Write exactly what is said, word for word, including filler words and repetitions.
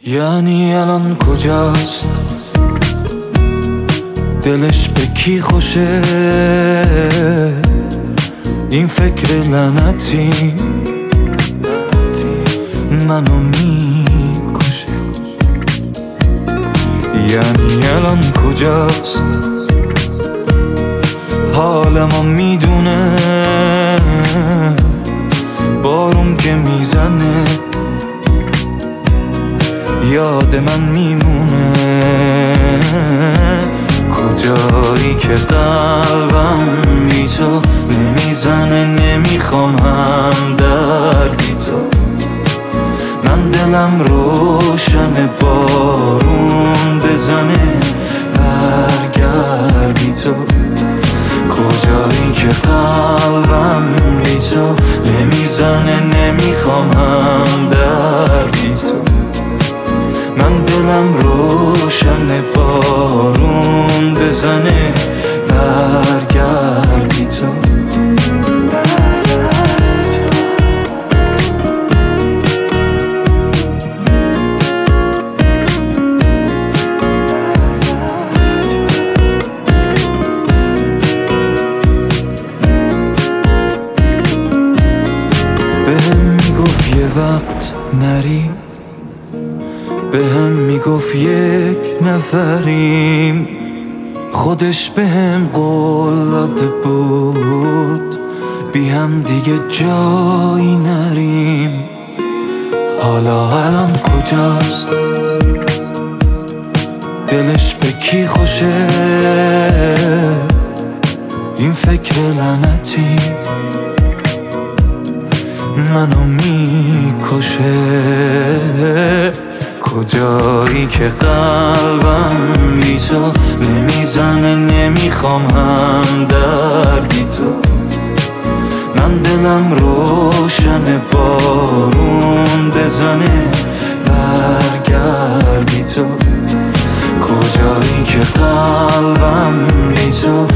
یعنی الان کجاست؟ دلش به کی خوشه؟ این فکر لعنتی منو میکشه. یعنی الان کجاست؟ حالمو میدونه، بارون که میزنه یاد من میمونه. کجایی که قلبم بی تو نمیزنه، نمیخوام هم دردی تو. من دلم روشن، بارون بزنه برگردی تو. کجایی که قلبم بی تو نمیزنه، نمیخوام هم دردی تو. من دلم روشن، بارون بزنه برگردی تو. بهم میگفت یه وقت نری، بهم میگفت یک نفریم. خودش بهم قول داده بود بی هم دیگه جایی نریم. حالا الان کجاست؟ دلش به کی خوشه؟ این فکر لعنتی منو میکشه. کجایی که قلبم بی تو نمیزنه، نمیخوام هم دردی تو. من دلم روشن، بارون بزنه برگردی تو. کجایی که قلبم بی تو